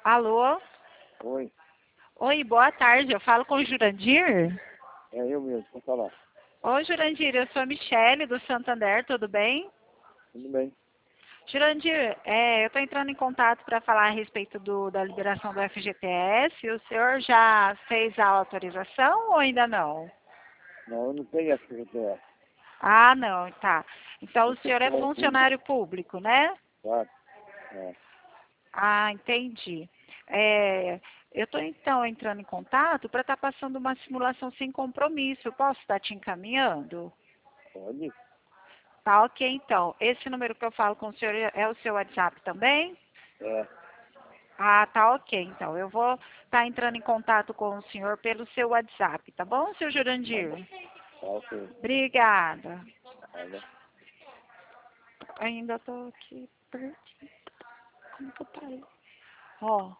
Alô? Oi, Oi, boa tarde. Eu falo com o Jurandir? é eu mesmo, vou falar. Oi, Jurandir, eu sou a Michele do Santander, tudo bem? Tudo bem? Jurandir, eu estou entrando em contato para falar a respeito da liberação do FGTS. O senhor já fez a autorização ou ainda não? Não, eu não tenho FGTS. Ah, não, tá. Então Eu o sou senhor é pessoal público, funcionário público, né? claro. É, Ah, entendi. É, eu estou então entrando em contato para estar passando uma simulação sem compromisso. Eu posso estar te encaminhando? pode? Tá ok, então. Esse número que eu falo com o senhor é o seu WhatsApp também? É, Ah, tá ok, então. Eu vou estar entrando em contato com o senhor pelo seu WhatsApp, tá bom, seu tá bom. Jurandir? Tá ok. Obrigada. Nada. Ainda estou aqui pertinho. Como que eu parei? Ó.